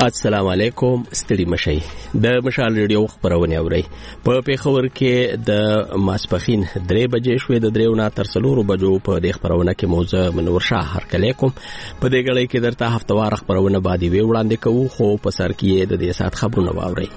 السلام علیکم ستړي مشي د مشال ریډیو خبرونه اوري په پیښور کې د ماسپخین 3 بجې شوې د 3 نه تر 4 بجو په د خبرونه کې موزه منور شاه هرکلیکم په دې غړي کې درته هفتوار خبرونه باندې وی وړاندې کوو خو په سر کې د دې سات خبرونه واوري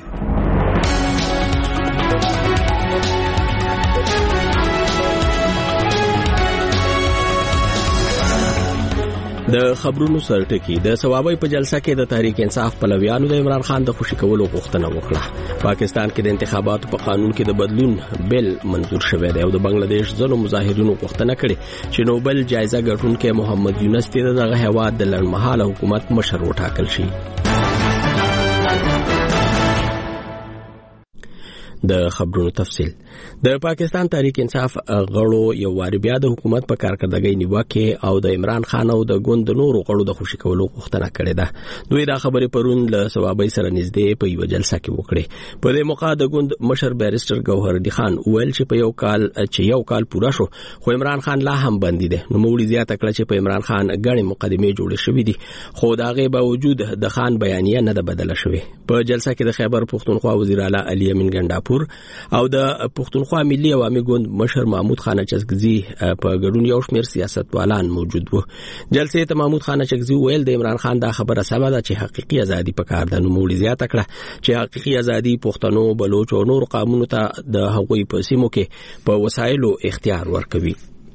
د خبرونو سرټکی د ثوابي په جلسه کې د تحریک انصاف پلویانو د عمران خان د خوشی کولو غوښتنه وکړه. پاکستان کې د انتخاباتو په قانون کې د بدلون بل منظور شوی دی او د بنگلاديش ځینو مظاهرینو غوښتنه کړې چې نوبل جایزه ګټونکي محمد یونس ته دغه هواد د لړمحاله حکومت مشر وټاکل شي. د خبرونو تفصیل د پاکستان تحریک انصاف غړو یو واری بیا د حکومت په کارکردګۍ نیوکه او د عمران خان او د ګوند نورو غړو د خوشی کولو غوښتنه کړې ده. دوی دا خبرې پرون له ثوابي سره نږدې په یو جلسه کې وکړه. په دې موقع د ګوند مشر بیرستر ګوهردي خان ویل چې یو کال پوره شو خو عمران خان لا هم باندې ده. نو مولوی زیاته کړ چې په عمران خان غړي مقدمه جوړې شوې دي خو دا غي باوجود د خان بیانیه نه ده بدله شوې. په جلسه کې د خیبر پختونخوا وزیر اعلی علي امین ګنداپور او د پښتونخوا ملي عوامي ګوند مشر محمود خان چغزي په ګډون یو شمېر سیاستوالان موجود وو. جلسې ته محمود خان چغزي ویل د عمران خان دا خبره سبا ده چې حقيقي ازادي پکار ده. نو مولوی زیاته کړه چې حقيقي ازادي پښتنو بلوچ او نور قومونو ته د هغوی په سیمو کې په وسایلو اختیار ورکوي.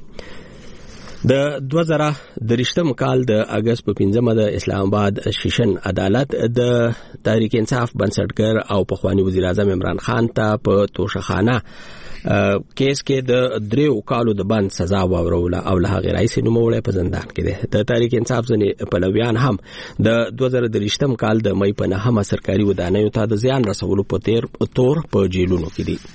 د 2023م کال د اگست په 15مه د اسلام آباد شیشن عدالت د تحریک انصاف بنسټګر او پخوانی وزیر اعظم عمران خان ته په توشخانه کیس کې د 3 کالو د بند سزا واوروله او له هغه رئیس نوموړی په زندان کې ده. د تحریک انصاف ځنې پلویان هم د 2023م کال د مې په 9مه سرکاري ودانیو ته د زیان رسولو په تور په جیلونو کې دي.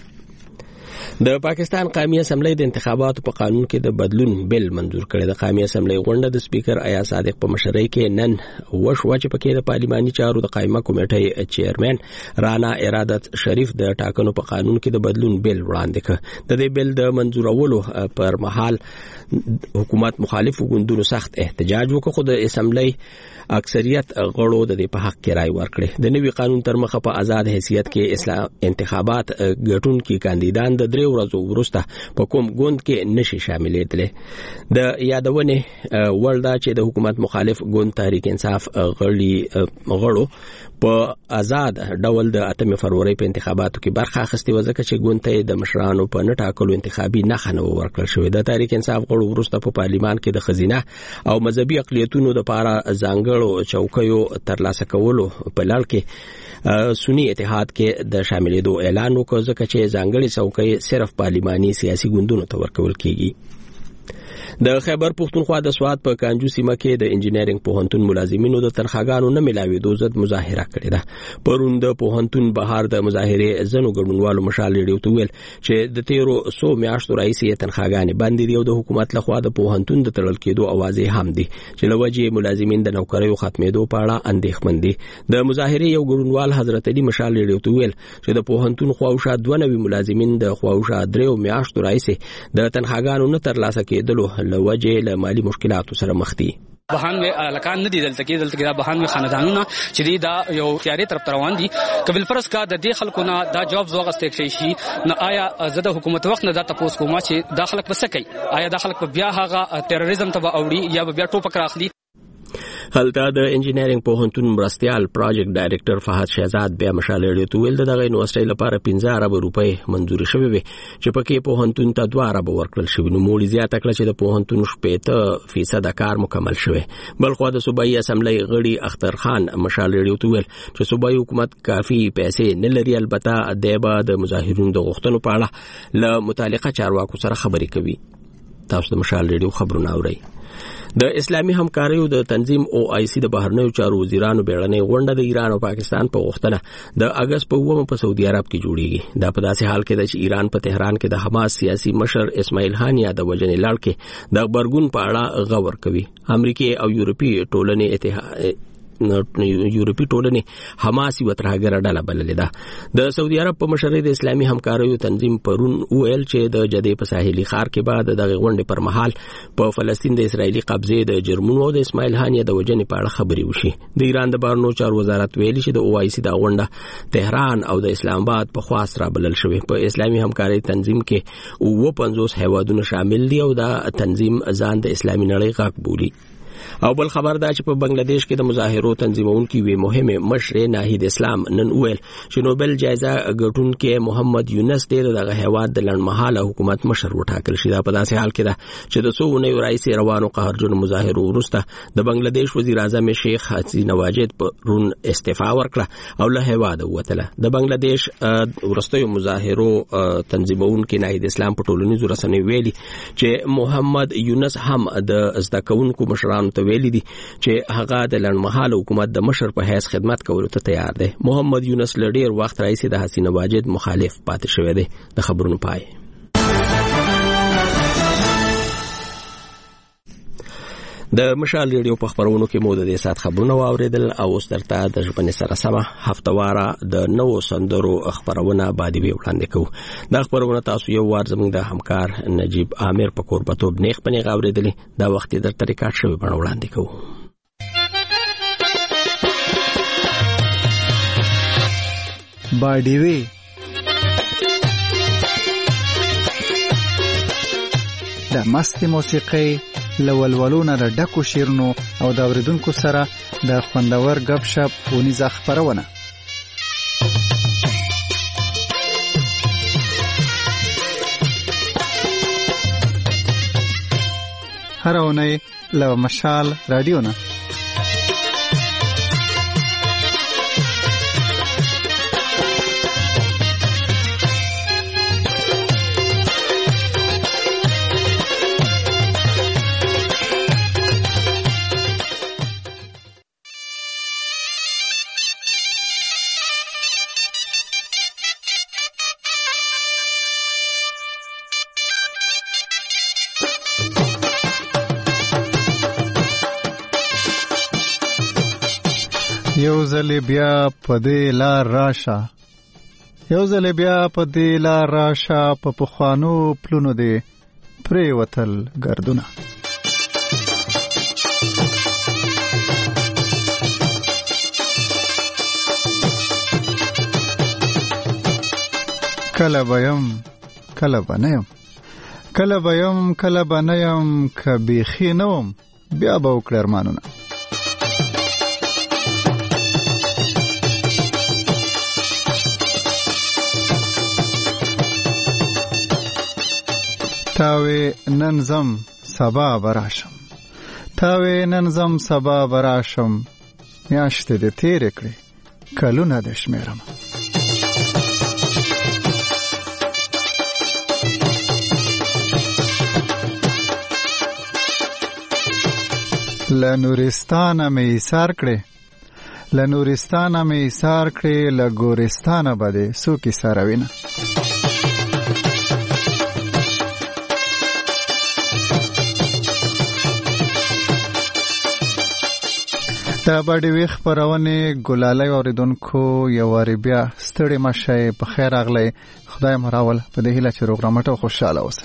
د پاکستان قومي اسمبلی د انتخاباتو په قانون کې د بدلون بل منظور کړی. د قومي اسمبلی غونډه د سپیکر آیا صادق په مشرۍ کې نن وشوه چې پکې د پارلماني چارو د قائمه کمیټې چیرمن رانا ارادت شریف د ټاکنو په قانون کې د بدلون بل وړاندې کړ. د دې بل د منظورولو پر مهال حکومت مخالف ګوندونو سخت احتجاج وکړ خو د اسمبلی اکثریت غړو د دې په حق کې رائے ورکړه. د نوي قانون تر مخه په آزاد حیثیت کې انتخابات ګټونکي کاندیدان د 3 ورځو وروسته په کوم ګوند کې نشي شاملېدل. د یادونه وردا چې د حکومت مخالف ګوند تحریک انصاف غړو په آزاد ډول د 8 فروری په انتخاباتو کې برخه اخیستې و ځکه چې ګوند ته د مشرانو په نټاکلو انتخابي نخښه نه ورکړل شوې. د تحریک انصاف غړو وروسته په پارلمان کې د خزینه او مذهبي اقلیتونو لپاره ځانګړو چوکیو ترلاسه کولو په لړ کې سنی اتحاد کې د شاملېدو اعلان وکړ ځکه چې ځانګړي چوکۍ صرف پارلماني سیاسي ګوندونو ته ورکول کیږي. د خیبر پختونخوا د سواد په کانجو سیمه کې د انجینرینګ پوهنتون ملازمینو د تنخواګانو نه ملاوېدو ضد مظاهره کړې ده. پرون د پوهنتون بهار د مظاهره زنو ګډونوالو مشال ریډیو ته ویل چې د 1300 میاشتو راځي تنخواګانې باندې دی او د حکومت لخوا د پوهنتون د تړل کېدو اوازې هم دي چې لوجه ملازمین د نوکریو ختمېدو په اړه اندېښمن دي. د مظاهره یو ګډونوال حضرت علي مشال ریډیو ته ویل چې د پوهنتون خواوشا 92 ملازمین د خواوشا 3 میاشتو راځي د تنخواګانو نه ترلاسه کېدلو لوجه له مالی مشکلاتو سره مخ دي. بهان الکان ندي دلته کې دا بهان خاندانونه چې دا یو تیاری طرف روان دي. قبل فرض کا د دې خلکو نه دا جواب زوغسته شي نه آیا زده حکومت وخت نه دا تاسو کومه چې داخله بسکي آیا داخله په بیا هغه تروریزم ته اوړي یا بیا ټوپک راخلي. هلته د انجینرینګ پوهنتون مرستيال پروجیکټ ډایریکټر فهد شهزاد بیا مشال ریډیو ته ویل دغه یونیورسيټي لپاره 15 ارب روپۍ منزوري شوې وي چې پکې پوهنتون ته 2 ارب ورکړل شوی. نو مولوی زیاته کړ چې د پوهنتون 70% کار مکمل شوی. بلخو د صوبایي اسمبلی غړي اختر خان مشال ریډیو ته ویل چې صوبایي حکومت کافي پیسې نه لري البته د مظاهرونو د غوښتنو په اړه له متعلقه چارواکو سره خبرې کوي. تاسو د مشال ریډیو خبرونه اورئ. د اسلامي همکاریو د تنظیم OIC د بهرنیو چارو وزیرانو بیړنۍ غونډه د ایران او پاکستان په غوښتنه د اگست په 9 په سعودي عرب کې جوړیږي. دا په داسې حال کې ده چې ایران په تهران کې د حماس سیاسي مشر اسماعیل هانیه د وجنې لړ کې د خبرګون په اړه غور کوي. امریکای او یورپی ټولنې یورپی ټولنې حماس یو ترهګره ډله بللې ده. د سعودي عرب په مشرۍ د اسلامي همکاریو تنظیم پرون ویل چې د جدې په ساحلي ښار کې بعد دغه غونډې پر مهال په فلسطین د اسرایلی قبضې د جرمنو او د اسماعیل هانیه د وجنې په اړه خبرې وشي. د ایران د بهرنیو چارو وزارت ویلي چې د OIC د غونډه تهران او د اسلام آباد په خواست را بلل شوې. په اسلامي همکارۍ تنظیم کې 50 هیوادونه شامل دي او دا تنظیم ځان د اسلامي نړۍ غاک بولي. او بل خبر دا چې په بنگلاديش کې د مظاهرو تنظیمونکو وی مهمه مشر ناهید اسلام نن ویل چې نوبل جایزه ګټونکي محمد یونس دغه هیواد د لړمحاله حکومت مشر وټاکل شي. دا په داسې حال کې ده چې د څو رئیس روانو قهرجن مظاهرو وروسته د بنگلاديش وزیر اعظم شیخ حسینه واجد پرون استعفا ورکړه او له هیواده ووتله. د بنگلاديش ورستیو مظاهرو تنظیمونکو ناهید اسلام په ټولنیزو رسنیو ویلي چې محمد یونس هم د زده کوونکو مشرانو ته ویلي دي چې هغه د لړمحاله حکومت د مشر په حیث خدمت کولو ته تیار دی. محمد یونس لډیر وخت راځي د حسینه واجد مخالف پاتې شوی دی. د خبرونو پای. د مشال ریډیو په خبرونو کې مو د دې سات خبرونه واوریدل او اوس درته د ژبنې سره سمه هفتواره د نوو سندرو خبرونه باندې وړاندې کوو. دا خبرونه تاسو یو وار زموږ د همکار نجیب عامر په کوربتوب نیخ پنې غوړېدلې. دا وخت درته ریکارډ شوی بڼه وړاندې کوو. باډیوي د مست موسیقي لولولونه د ډکو شیرونو او د اوریدونکو سره د خوندور غب شپ ونیزه خبرونه. هر اونۍ له مشال رادیو نه یو ځل بیا په دې لار راشه، یو ځل بیا په دې لار راشه، په پخوانو پلونو دې پرېوتل ګردونه. کله به یم کله به نه یم، کله به یم کله به نه یم، که بیخي نه وم بیا به وکړې ارمانونه. تاوی نن زم سبا براشم، تاوی نن زم سبا براشم، میاشتې دې تیرې کړې کلونه دې شمیرم. له نورستانه مې ایثار کړې، له نورستانه مې ایثار کړې، له ګورستانه به دې څوک ایثاروینه. دا باډیوي خپرونې ګلالۍ اوریدونکو یو وارې بیا ستړي مشئ، په خیر راغلی. خدای مو راول په دې هیله چې روغ رمټ او خوشحاله اوسئ.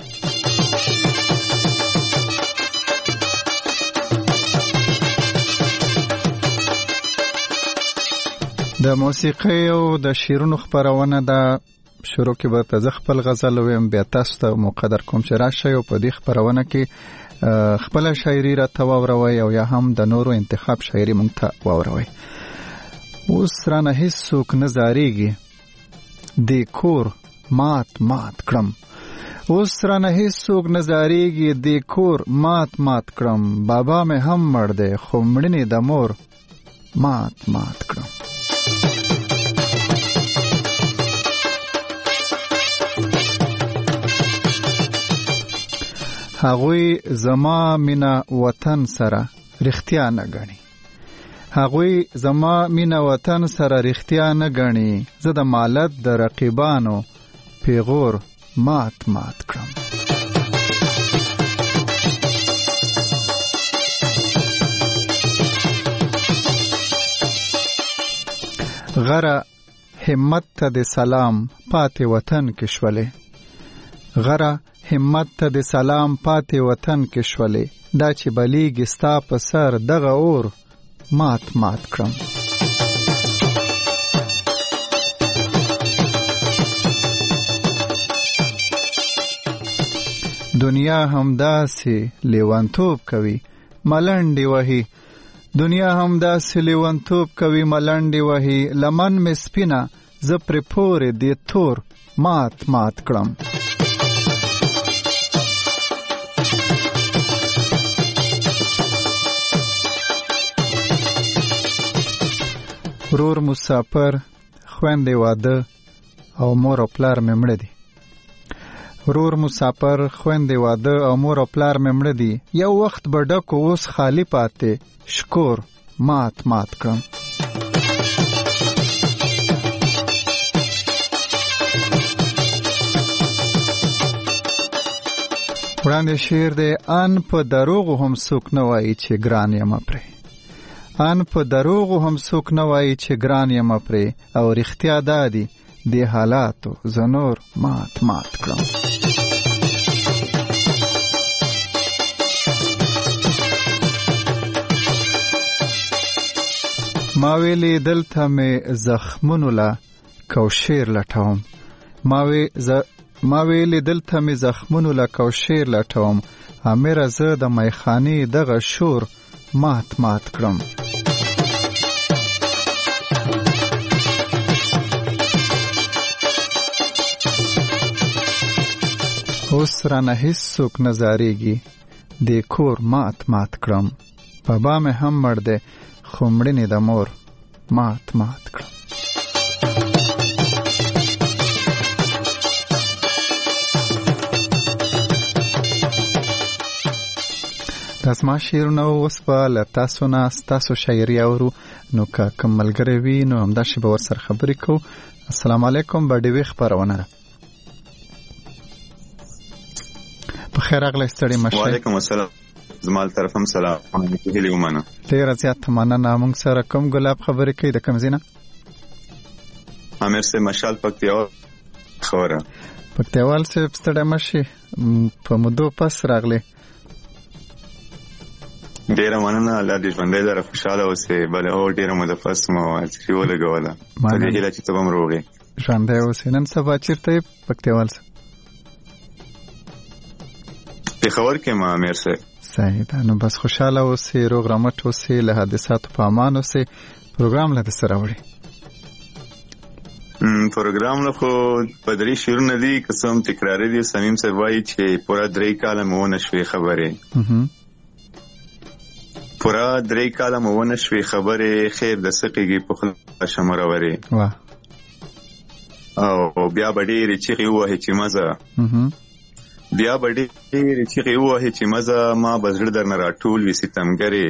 د موسیقۍ او د شعرونو خپرونه ده. شروع کې به ته زه خپل غزل ویم، بیا تاسو ته مقدر کوم چې راشئ او په دې خپرونه کې خپل شاعري را واوروي او یا هم د نورو انتخاب شاعري مونږ ته واوروي. اوس رانه هیڅوک نه زاریږي دې کور مات مات کړم، اوس رانه هیڅوک نه زاریږي دې کور مات مات کړم. بابا مې هم مړ دی خو مړینې د مور مات مات کړم. هغوی زما مینا وطن سره رښتیا نه غني، هغوی زما مینا وطن سره رښتیا نه غني. زه د مالت د رقیبانو پیغور مات مات کړم. غره همت ته د سلام پاتې وطن کې شولې غره همت ته د سلام پاتې وطن کې شولې دا چې بلیږي ستا په سر دغه اور مات کړم دنیا همداسې لیونتوب کوي ملنډې وهي دنیا همداسې لیونتوب کوي ملنډې وهي لمن مې سپینه زه پرې پورې دې تور مات کړم ورور مسافر خویندې واده او مور او پلار مې مړه دي ورور مسافر خویندې واده او مور او پلار مې مړه دي یو وخت به ډکو اوس خالی پاتې شکور مات کړم وړاندې شعر دی ان په دروغو هم څوک نه وایي چې ګران یم پرې ان په دروغو هم څوک نه وایي چې ګران یم پرې او رښتیا دا دي دې حالاتو زه نور مات کړم ما ویلې دلته مې زخمونو لا کوشیر لټوم ما ویلې دلته مې زخمونو لا کوشیر لټوم امره زه د میخانې دغه شور مات کړم اوس رانه هیڅوک نه زاریږي دې کور مات کړم بابا مې هم مړ دی خو مړینې د مور مات کړم تاسو ما شعرونه اوس په له تاسو نه ستاسو شاعري اورو نو که کوم ملګری وي نو همداسې به ورسره خبرې کوو السلام علیکم به ډېوې خپرونه ده په خیر راغلی ستړي مشه وعلیکم السلام زما له طرف هم سلام هیلې ومنه ډېره زیاته مننه موږ سره کوم ګلاب خبرې کوي د کوم ځای نه امیر صاحب مشال پکتیاوال خبره پکتیاوال صاحب ستړی مشي په مودو پس راغلی ډېره مننه الله دې ژوندی لره خوشحاله اوسې بله او ډېره موده پس مو چې ولګوله په دې هیله چې ته به هم روغ یې ژوندی اوسې نن سبا چېرته یې پکتیاوال صاحب پېښور کې ما امیر صاحب صحیح ده نو بس خوشحاله اوسې روغ رمټ اوسې له حادثاتو په امان اوسې پروګرام له دې سره وړي پروګرام له خو په درې شعرونه دي که څه هم تکراري دي صمیم صاحب وایي چې پوره 3 کاله مو ونه شوې خبرې پوره 3 کاله مو ونه شوې خبرې خیر د سقېږي په خوله شمرورې او بیا به ډېرې چیغې ووهې چې مزه بیا به ډېرې چیغې ووهې چې مزه ما به زړه درنه راټول وي ستمګرې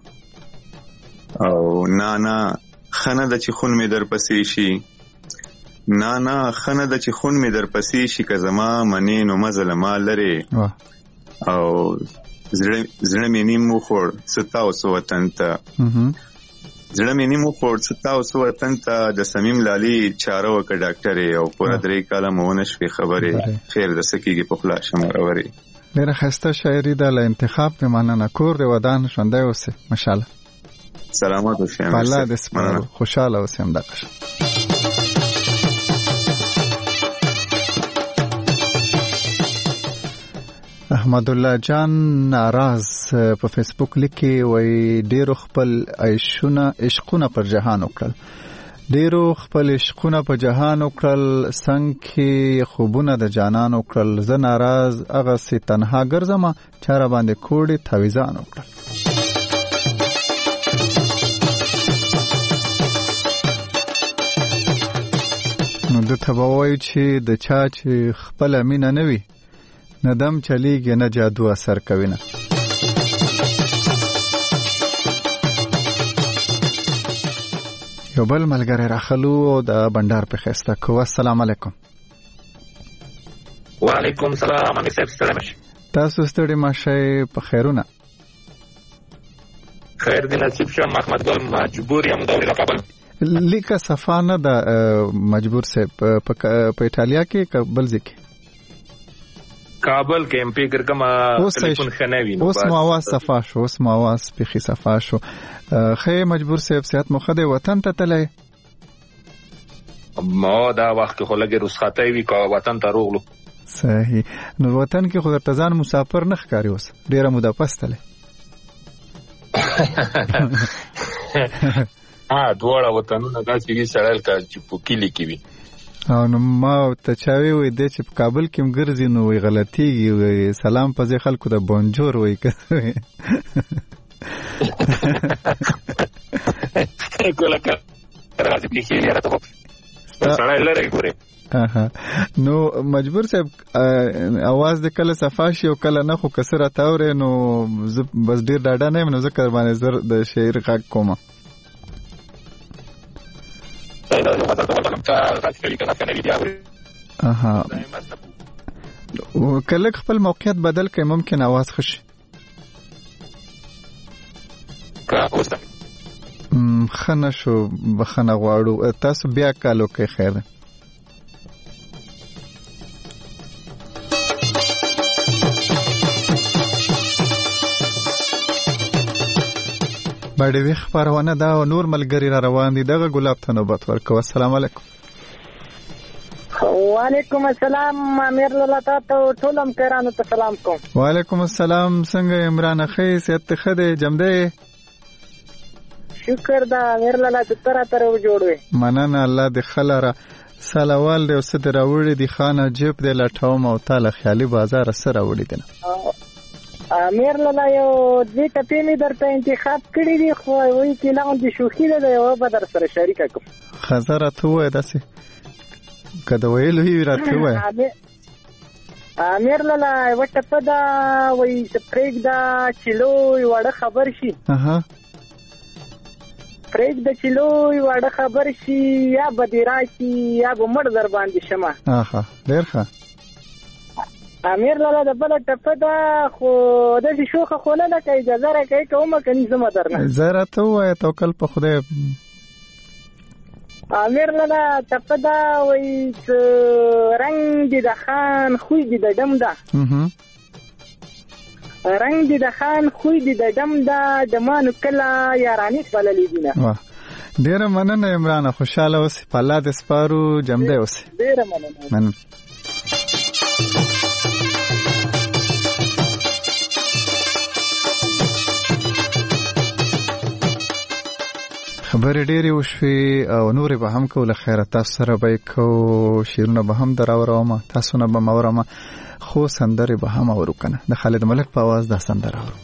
او نه ښه نه ده چې خون مې درپسې شي نه ښه نه ده چې خون مې درپسې شي که زما منې نو مزه له ما لرې او زړه مې نیم وخوړ څه تاسو وطن ته زړه مې نیم وخوړ څه تاسو وطن ته د صمیم لالي چاره وکړه ډاکټرې او پوره 3 کاله مو ونه شوې خبرې خیر د څه کېږي په خوله شمرورې ډېره ښایسته شاعري ده له انتخاب دې مننه کور دې ودان ژوندی اوسې ماشاءالله سلامت اوسې په الله دې سپارو خوشحاله اوسې همدغه احمد الله جان ناراض په فیسبوک لیکي وای ډیرو خپل عشقونه پر جهان وکړل ډیرو خپل عشقونه په جهان وکړل څنګه خوبونه د جانان وکړل زه ناراض هغه سي تنها ګرځم چاره باندې کوړي تعویزان وکړل نو د تبوي چې د چا چې خپل مینه نه وي ندم چلیږي نه جادو اثر کوي نه یو بل ملګری راخلو د بندر په خسته کو السلام علیکم وعلیکم السلام امیر صاحب ستړي مشه تاسو ستړي مشه په خیرونه خیر دې نصیب شه محمد ګل مجبور یم د کابل لیکه صفانه د مجبور سه په ایتالیا کې بل ځکه کابل کې ام فکر کما ټلیفون خنوي اوس مو आवाज صفا شو اوس مو आवाज په صفا شو خې مجبور سه صحت مو خده وطن ته تلای ما دا وخت خو لګي رخصتای وی کا وطن ته روغلو صحیح نو وطن کې خو درته ځان مسافر نه ښکاری اوس ډیره موده پستله دواړه وطنونه داسې دي سړل کا چې په کلی کې وي او نو ما ته چاوي وې د چې په کابل کې مګرځي نو وی غلطيږي وی سلام په ځای خلکو ته بونجور وای کوي کوله کا راځي په کې راته سړی لري ګوره نو مجبور صاحب आवाज د کله صفاشي او کله نه خو کسره تاورې نو بس ډیر ډاډه نه منو ذکر باندې زر د شعر غږ کومه کله خپل موقعیت بدل کړي ممکن आवाज خشي خنه شو بخنه غواړو تاسو بیا کالو کې خیر باندې وی خبرونه دا نور ملګری را روان دي دغه ګلاب ته نوبت ورکو السلام علیکم وعلیکم السلام امیر الله تاسو ټولم کرانو ته سلام کوم وعلیکم السلام څنګه عمران اخی ست خده جمده شکر دا امیر الله تر جوړوي مننه الله د خلره سلوال دی وسد راوړي دی خانه جيب د لټاو او تعالی خیالي بازار سره وړي دي امیر لاله یو دې ټپې می درته انتخاب کړی دی خو وایي چې لاندې شوخي ده یو به در سره شریک کوم خزره ته وای داسې کده ویلو هی راته وای امیر لاله وټه پدا وایي چې پرېګ دا چلو وړه خبر شي پرېګ د چلو وړه خبر شي یا بدیرا شي یا بمړ در باندې شمه ډیر ښه امیر لاله د بل ټپه دا خو د شوخه خونه نه کوي اجازه راکړي کومه کني زما درنه زره ته وای توکل په خدای امیر لاله ټپه دا وای رنگ دي د خان خوې دي د دم دا رنگ دي د خان خوې دي د دم دا د مانو کلا یارانی بللې دي نه ډیر مننه عمران خوشاله اوسې په الله د سپارو جمده اوسې ډیر مننه خبرې ډېرې وشوې او نورې به هم کوله خیره تاسو سره به کو شیرونه به هم دراوروم تاسو نه به مورم خو سندرې به هم اورو کنه د خالد ملک په आवाज دا سندره اورو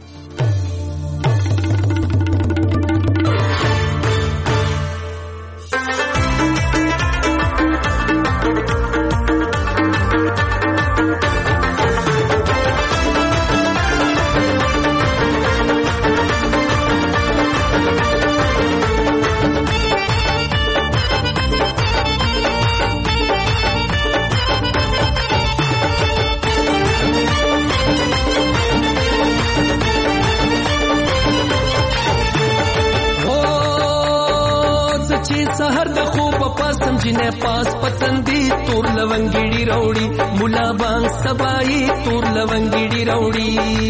جنه پاس پتندی تور لونګړي راوړي مولا بانګ سبای تور لونګړي راوړي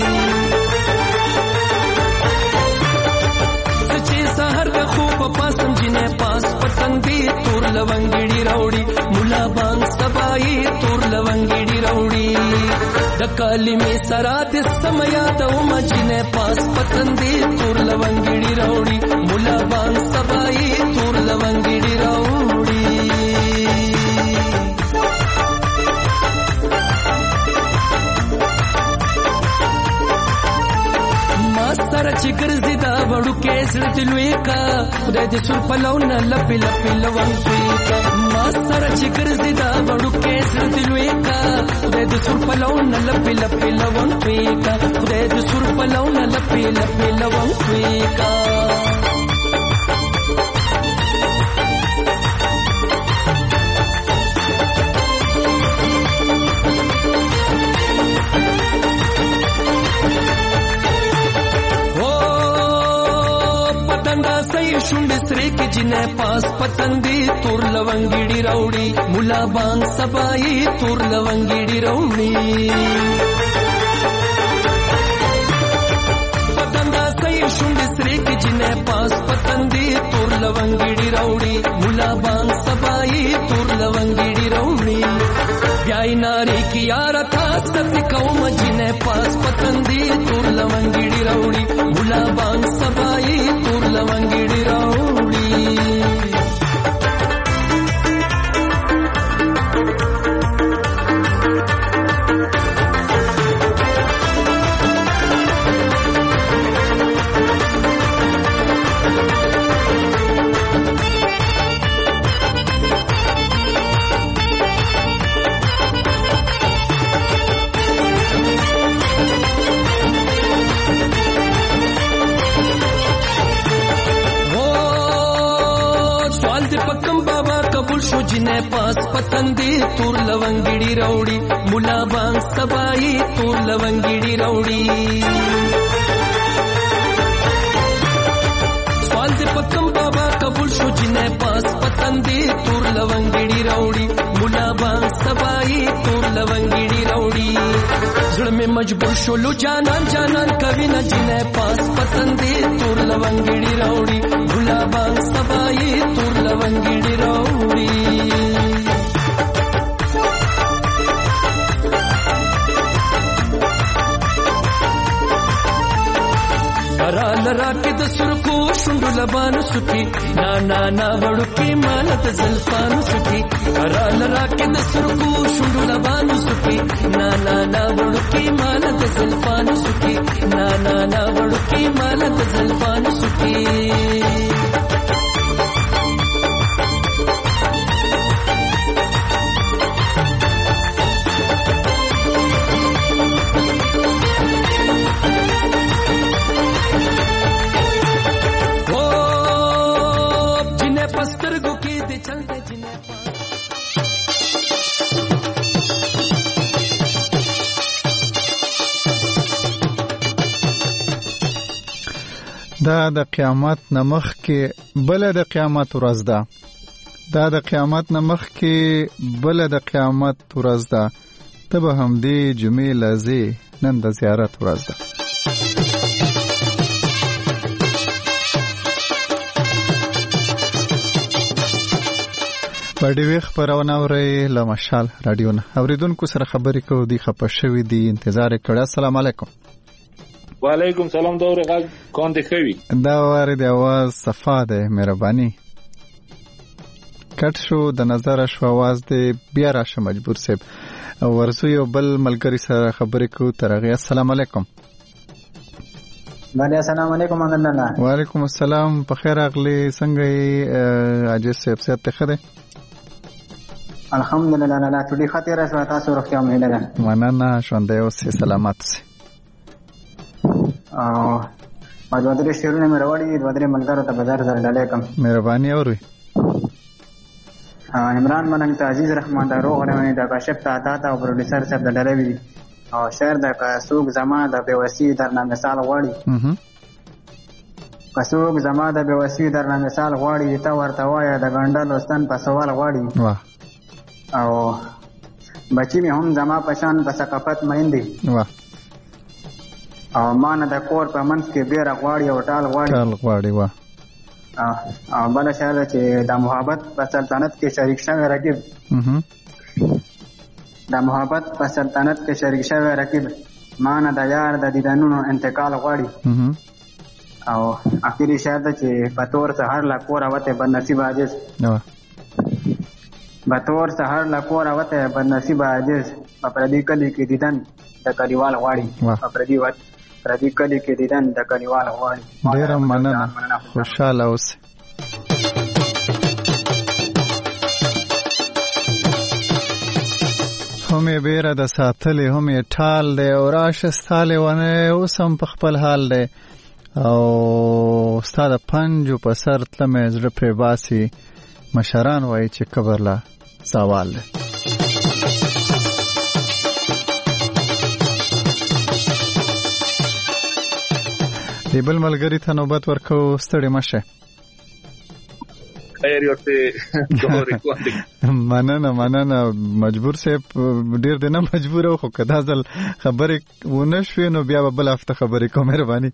چې سحر د خوب پاسم جنه پاس پتندی تور لونګړي راوړي مولا بانګ سبای تور لونګړي راوړي د کلمې سره د سمیا د مجنه پاس پتندی تور لونګړي راوړي مولا بانګ سبای تور لونګړي راوړي ماستر چې ګرځي دا وړو کې سړ دلوي کا خدای دې سر پلو نه لپی لپی لوان کوي کا ماستر چې ګرځي دا وړو کې سړ دلوي کا خدای دې سر پلو نه لپی لپی لوان کوي کا خدای دې سر پلو نه لپی لپی لوان کوي کا شونډې سرې کې جنې پاس پتنګې تور لونګېډې راوړي مولا بانګ سبایي تور لونګېډې راوړي پتنګا سي شونډې سرې کې جنې پاس پتنګې تور لونګېډې راوړي مولا بانګ سبایي تور لونګېډې راوړي بیاي ناری کی یار تھا ست قوم جنې پاس پتنګې تور لونګېډې راوړي مولا بانګ سبایي تور لونګېډې راوړي جنې پاس پتنګې تور لونګېډې راوړي مولا بانګ سبایي تور لونګېډې راوړي سوال دې پکم بابا قبول شو جنې پاس پتنګې تور لونګېډې راوړي مولا بانګ سبایي تور لونګېډې راوړي زړه مې مجبور شو لو جانان جانان کوي نه جنې پاس پتنګې تور لونګېډې راوړي مولا بانګ سبایي تور لونګېډې راوړي لرا کې د سرکو شونډو لبانو سکی نا نا نا وړو کې مالت زلفانو سکی لرا کې د سرکو شونډو لبانو سکی نا نا نا وړو کې مالت زلفانو سکی نا نا نا وړو کې مالت زلفانو سکی دا د قیامت نمخ کې بل د قیامت ورځ ده دا د قیامت نمخ کې بل د قیامت ورځ ده ته به هم دې جمعې لازې نن د زیارت ورځ ده باندې وی خبرونه اوري له مشال رادیو نه اوریدونکو سره خبرې کوو دی خپه شوی دی انتظار کړه السلام علیکم وعلیکم سلام دور غږ کون دی خوي دا واره دی आवाज صفا ده مهرباني کټ شو د نظر شو आवाज دی بیا راشه مجبور سیب ورسو یو بل ملګری سره خبرې کوو ترغه السلام علیکم باندې السلام علیکم الله وعلیکم السلام په خیر اغلی څنګه عاجز صاحب ته خده الحمدلله لا ټولي خاطر شو تاسو روغتیا مې لګا مننه ژوندې اوسې سلامات سي او درې شیرونه مې راوړي د درې ملګرو ته بازار سره ډالې کوم مهرباني اوري عمران ملنګ ته عزیز رحمان ته روغ لمنې د کاشف ته عطا او پروډوسر صاحب د ډالې وی او شعر د کاسوق زما د بیوسی درنه مثال غواړي کاسوق زما د بیوسی درنه مثال غواړي ته ورته وایي د ګندل وستن په سوال غواړي واه او بچی می هم زما پشان په ثقافت مېندي واه او مان د کور په منځ کې بیر غواړي او ټال غواړي واه او بل شاعر چې د محبت په سلطنت کې شریک شوی رقیب د محبت په سلطنت کې شریک شوی رقیب مان د یار د دیدنونو انتقال غواړي او اخیری شاعر چې په تور سهار لا کور اوته بد نصیب عاجز بطور سهار لا کور اوته بد نصیب عاجز په پردي کلی کې دیدن د کلیوال غواړي په پردي کلی کې دیدن د کلیوال غواړي ډیر مننه خوشاله اوسه همې بیره د ساتلې همې ټال دی او راشستاله ونه اوسم په خپل حال دی او استاد پنجو په سر تلمه زړه په باسي مشران وایي چې قبر لا سوال دی دی بل ملګری ته نوبت ورکو ستړي مشه تیاری ورته دوه ریکوارډینګ مننه مجبور سه ډیر دی نه مجبور خو کدا ځل خبرې ونشوي نو بیا بل هفته خبرې کوم مهرباني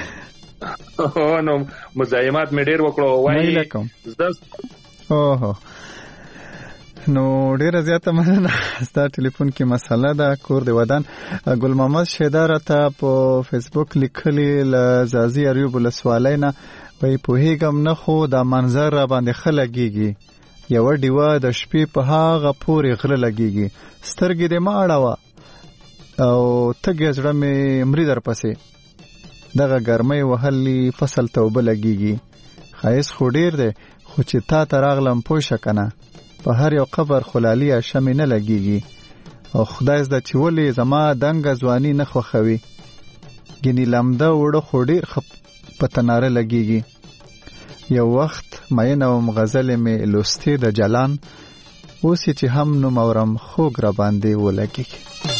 نو مزاحمات مې ډیر وکړو وای اوه نو ډیره زیاته مننه ستا ټلیفون کې مسله ده کور دی ودان ګل محمد شیدار ته په فیسبوک لیکلی ل زازي اریوب له سوالینا وای په هیګم نه خو دا منظر را باندې خلګيږي یو ډیوا د شپې په هغه پورې غره لګيږي سترګې دې ما اړه او تګ زړه مې مری در پسې دغه ګرمۍ وهلي فصل توبه لګيږي خایس خو ډیر دی خو چې تا تراغلم پوښه کنه په هر یو قبر خلالي شمع نه لګيږي او خدای زده چې ولې زما دنګ ځواني نه خوخوي ګنې لمده وړه خو ډیر په تناره لګيږي یو وخت مینه او غزل مې لوستي د جلان اوس چې هم نو مورم خوګ را باندې ولګيږي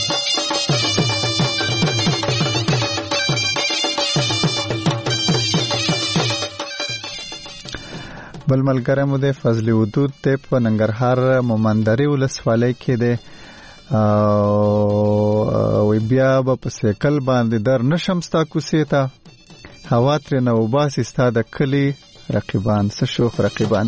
بل ملګری مو د فضل ودود ته په ننګرهار مومندري ولسوالۍ کې دی او بیا په سیکل باندې در نشم ستا کوڅې ته هوا ترې نه وباسي ستا د کلي رقیبان څه شوخ رقیبان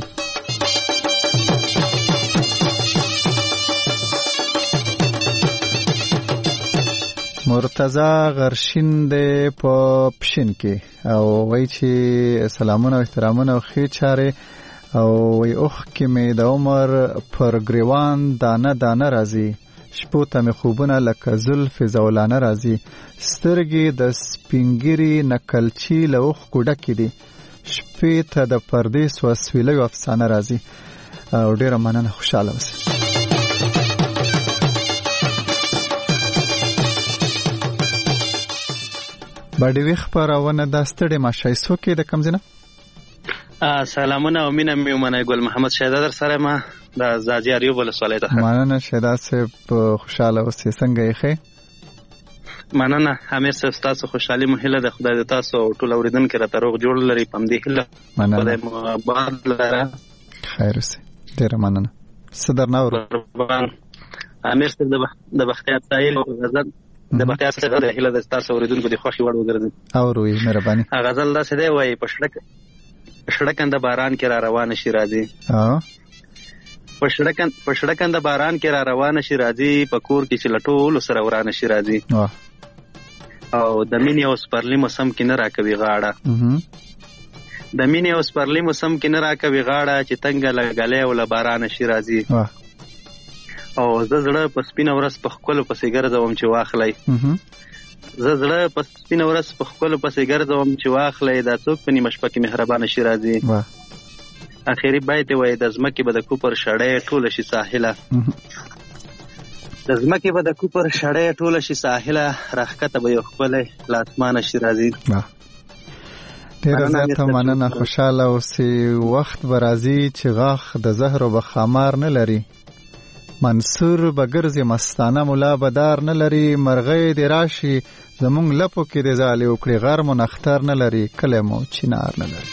مرتضی غرشین دی په پښین کې او وای چې سلامونه او احترامونه او خې چاره او وای اوخ کې مې د عمر پر گریوان دانه دانه راځي شپو ته مې خوبونه لکه زلف زولانه راځي سترګې د سپینګری نکلچی له اوخ کوډه کې دي شپې ته د پردیس وسویلې افسانه راځي او ډیره مننه خوشاله اوسئ باندې وی خبرونه د ستړي ماشای سوکې د کمزنه سلامونه او مینه مې ومنه ګل محمد شهدا در سره ما د زازي اریوب ولسوالۍ ته مننه شهدا صاحب خوشاله اوسئ څنګه یې ښه مننه امیر صاحب تاسو خوشحالي مهله د خدای د تاسو ټول اوریدونکو را روغ جوړ لري پم دې هله خدای مو باد لره خیر اوسئ ډیره مننه صدر نور امیر صاحب د بختیار تایل غزل د بختیار څخه د هله د تاسو اوریدونکو د خوښي وړ وګرځي او روي مهرباني غزل دا څه دی وای په شړکند باران کې را روان شي راځي په شړکند باران کې را روان شي راځي په کور کې چې لټول سره ورانه شي راځي او د مینې او سپرلی موسم کې نه راکوي غاړه د مینې او سپرلی موسم کې نه راکوي غاړه چې تنګ لګلې او لباران شي راځي او زه زړه په سپینه ورځ په خپل پسې ګرځوم چې واخلای زه زړه په سپینه ورځ په خپل پسې ګرځوم چې واخلای دا څوک په نیمه شپه کې مهربان شي راځي اخیری بیت وای د زمکه به د کوپر شړې ټول شي ساحله د زمکه به د کوپر شړې ټول شي ساحله راخکته به یو خپل لاسمان شي راځي ډیر زیاته مننه خوشاله اوسئ وخت برازي چې غاخ د زهر او بخمار نه لري منصور بګرځي مستانه مولا بدار نه لري مرغې دی راشي زمونږ لپو کې دی زالي وکړي غر مو نختار نه لري کله مو چینار نه لري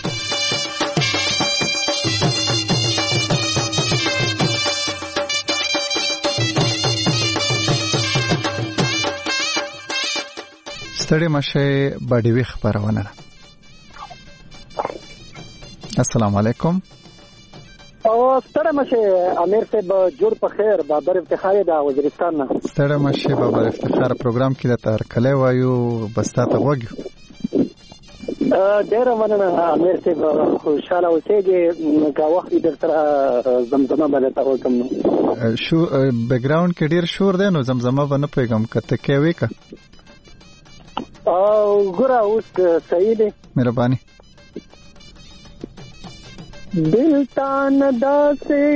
ستړي مشه باډي وی خبرونه السلام علیکم او ستړي مشه امیر صاحب جوړ په خیر بابر افتخار دا وزیرستان نه ستړي مشه بابر افتخار پروګرام کې د تر کله وایو بستا ته وګو ډیر مننه امیر صاحب خوشاله اوسېږي کا وخت در سره زمزمه باندې تا وکم شو بیک ګراوند کې ډیر شور دی نو زمزمه باندې پیغام کته کوي کا او ګره اوس صحیح دی مهرباني دل تان داسې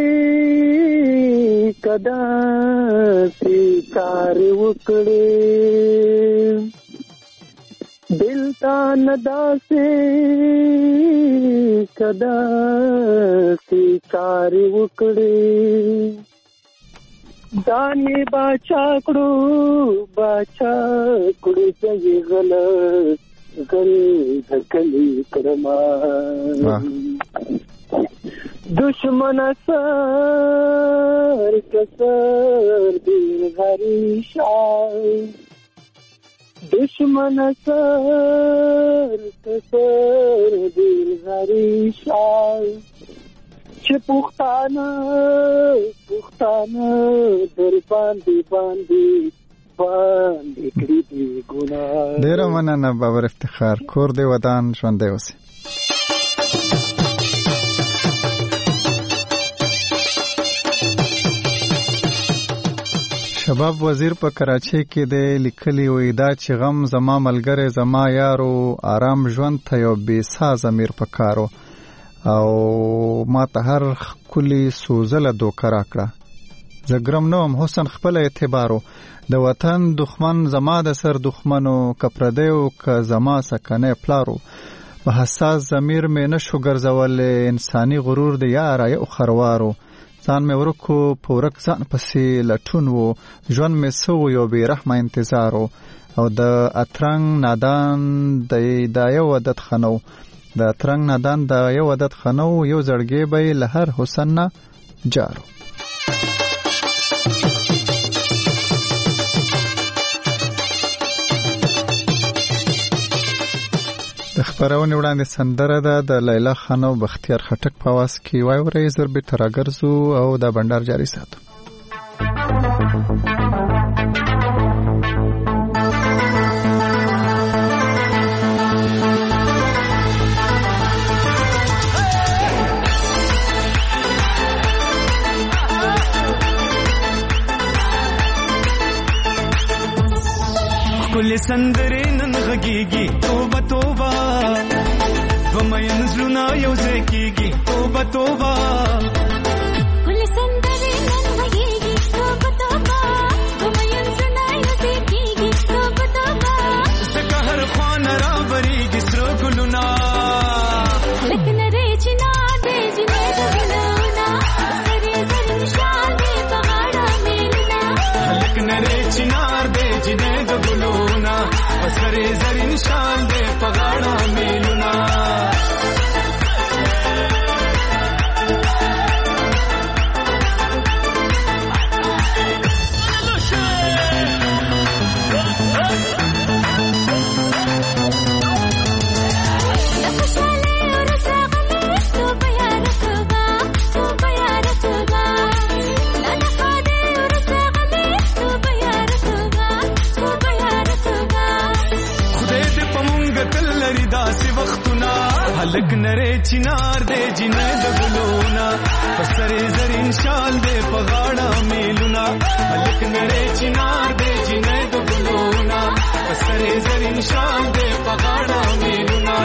کدا سي کار وکړي دل تان داسې کدا سي کار وکړي ځانې باچا کړو چې غلط غل دکلی کرما دشمن سر کسر دل غریشان دشمن سر کسر دل غریشان چې پښتانه در باندې کړي دي ګناه. ډېره مننه بابر افتخار. کور دې ودان ژوندی اوسې. شباب وزیر په کراچۍ کې د لیکلي وې دا چې غم زما ملګری زما یارو آرام ژوند ته یو بې ساز امیر پکارو او ما ته هر کلی سوزله دوکه راکړه. زه ګرم نه وم حسن خپل اعتبارو د وطن دښمن زما د سر دښمنو که پردیو که زما سکنی پلارو په حساس ضمیر مې نشو ګرځولی انساني غرور د یاره یو خروارو ځان مې ورکو په ورک ځان پسې لټون و ژوند مې سو یو بې رحمه انتظارو او د اترنګ نادان د یو عدد خنو د اترنګ نادان د یو عدد خنو یو زړګی به له هر حسن نه جارو. د خبرونې وړاندې سندره ده د لیلا خان او بختیار خټک په आवाज کې وای ورې زر به تراګرزو او د بندر جاری ساتو. کل سندره نن غږیږي توبه توبه غمین زړونه یو ځای کیږي توبه توبه کل سندره نن غږیږي توبه توبه غمین زړونه یو ځای کیږي توبه توبه زکه هر خوان را بریږي سره ګلونه لکه نری چنا دې جنې ګلونه سره زر شان دې پغاړه میلنا لکه نری چنا دې جنې ګلونه سره زر شان دې پغاړه میلنا لک نری چنار دے جنې د ګلونا پسرې زرین شال دے پغاړه میلونا لک نری چنار دے جنې د ګلونا پسرې زرین شال دے پغاړه میلونا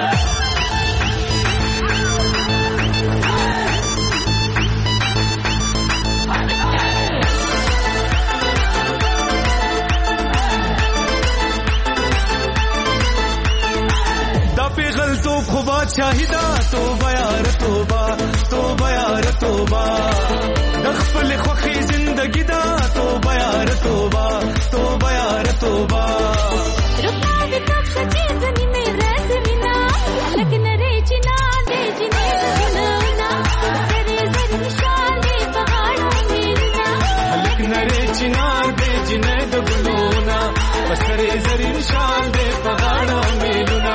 خو بادشاہیدا توبه یار توبه توبه یار توبه د خپل خوخي زندگی دا توبه یار توبه توبه یار توبه رکا دې کښ چې زنی مې رسمینا لکه نری چنا دې جنې ګلونا سره زر نشان دې پغاړه میلنا لکه نری چنا دې جنې ګلونا سره زر نشان دې پغاړه میلنا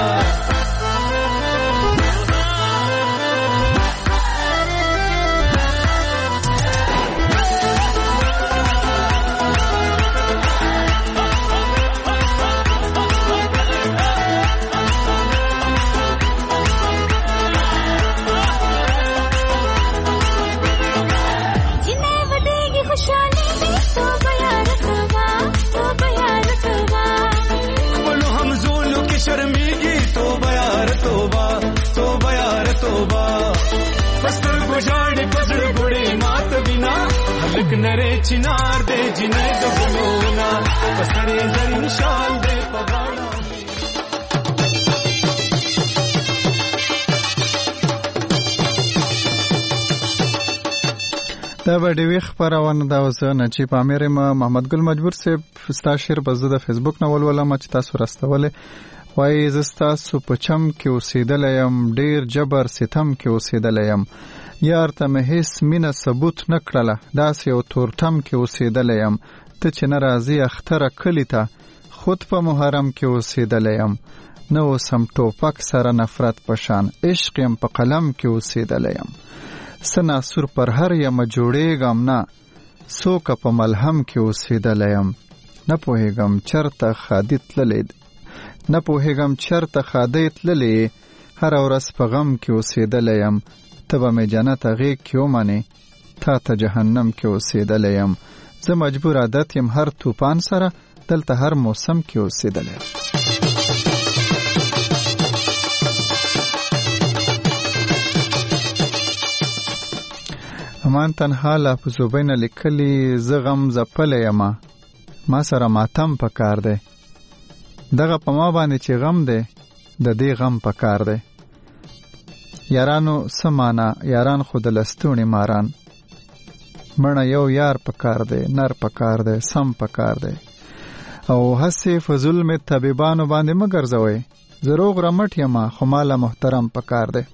نری چنار دے جنې د ګلونا پسرې زرین شال دې پغاړه. دا به ډیوی خبرونه دا اوس نجیب امیر محمد ګل مجبور صاحب ستا شعر په زده فیسبوک نه ولولم چې تاسو راستولې وای زستاسو په چم کې اوسېدلی یم، ډیر جبر ستم کې اوسېدلی یم، یار ته مې هیڅ مینه ثبوت نه کړله، داسې یو تورټم کې اوسېدلی یم، ته چې نه راځې اختره کلي ته، خود په محرم کې اوسېدلی یم، نه اوسم ټوپک سره نفرت پشان، عشق یم په قلم کې اوسېدلی یم، څه ناسور پر هر یمه جوړېږم نه، څوکه په ملهم کې اوسېدلی یم، نه پوهېږم چېرته خادي تللی، نه پوهېږم چېرته خادی تللی، هره ورځ په غم کې اوسېدلی یم، ته به مې جنت غېږ کې ومنې، تا ته جهنم کې اوسېدلی یم، زه مجبور عادت یم هر طوفان سره، دلته هر موسم کې اوسېدلی یم. امان تنها لا په زوبینه لیکلی، زه غم ځپلی یمه، ما سره ماتم په کار دی، دغه په ما باندې چې غم دی د دې غم په کار دی، یارانو سمانه یاران خو د لستوڼي ماران، مړه یو یار په کار دی، نر په کار دی، سم په کار دی، او هسې فضول مې طبیبانو باندې مه ګرځوئ، زه روغ رمټ یمه خو ماله محترم په کار دی.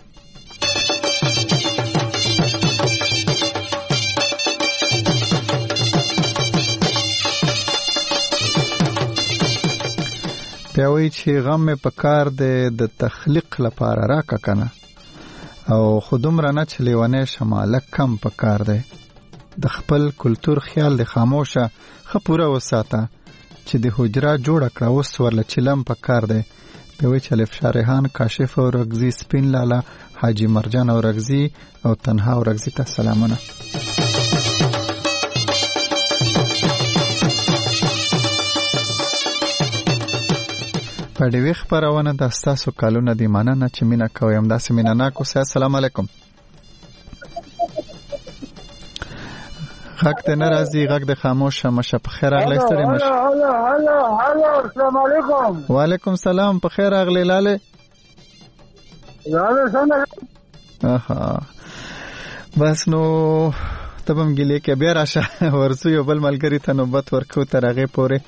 بیا وایي چې غم مې په کار دی د تخلیق لپاره راکه کنه، او خو دومره نه چې لیونی شمه لږ کم په کار دی، د خپل کلتور خیال د خاموشه ښه پوره وساته، چې د حجره جوړه کړه اوس ورله چلم په کار دی. بیا وایي چې الفشار ریحان، کاشف اورکزي، سپین لاله، حاجي مرجان اورکزي او تنها اورکزي ته سلامونه. په ډیوی خپرونه د ستاسو کالونه دی، مننه چې مینه کوم، داسې مینه ناک اوسئ. السلام علیکم. غږ ته نه راځي، غږ د خاموشه مشه. په خیر راغلی ستړی مشه. هلو السلام علیکم. وعلیکم السلام. په خیر راغلی لاله. لاله څنګه؟ بس نو ته به م ګیلې کې بیا راشه، ورځو یو بل ملګري ته نوبت ورکو تر هغې پورې،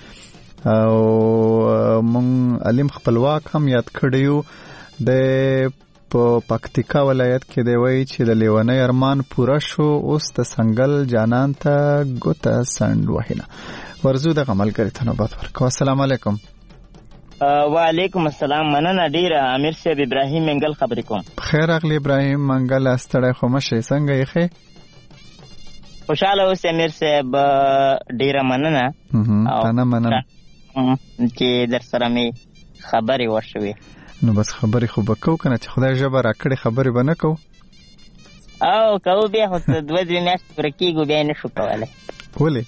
او مونږ علیم خپلواک هم یاد کړیو د په پکتیکا ولایت کې دی، وایي چې د لیونی ارمان پوره شو، اوس د سنگل جانان ته ګوته سنډ وهینه. ورځو دغه ملګري ته نوبت ورکو. السلام علیکم. وعلیکم السلام. مننه ډیره. امیر صاحب ابراهیم منګل خبرې کوم. خیر راغلی ابراهیم منګل، ستړی خو مشه، څنګه یې ښې؟ خوشاله اوسې امیر صاحب، ډیره مننه. تنه مننه چې در سره مې خبرې وشوې. نو بس خبرې خو به کوو که نه، چې خدای ژبه را کړې خبرې به نه کوو؟ او کوو بیا خو 2-3 میاشتې پوره کېږو، بیا یې نه شو کولی. ولې؟